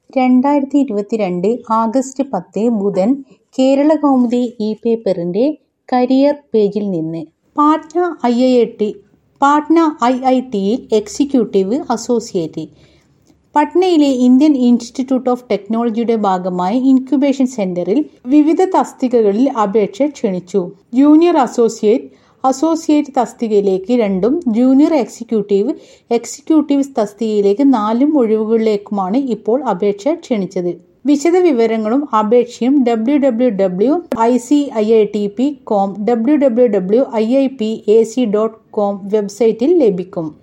2022 August 10 ബുധൻ Keralakaumudi ഇ-പേപ്പറിന്റെ career പേജിൽ നിന്ന്. പാട്ന ഐഐടിയിൽ എക്സിക്യൂട്ടീവ് അസോസിയേറ്റ്. പട്നയിലെ ഇന്ത്യൻ ഇൻസ്റ്റിറ്റ്യൂട്ട് ഓഫ് ടെക്നോളജിയുടെ ഭാഗമായ ഇൻക്യുബേഷൻ സെന്ററിൽ വിവിധ തസ്തികകളിൽ അപേക്ഷ ക്ഷണിച്ചു. ജൂനിയർ അസോസിയേറ്റ് തസ്തികയിലേക്ക് 2ഉം ജൂനിയർ എക്സിക്യൂട്ടീവ് തസ്തികയിലേക്ക് 4 ഒഴിവുകളിലേക്കുമാണ് ഇപ്പോൾ അപേക്ഷ ക്ഷണിച്ചത്. വിശദവിവരങ്ങളും അപേക്ഷയും www.iciitp.com, www.iipac.com വെബ്സൈറ്റിൽ ലഭിക്കും.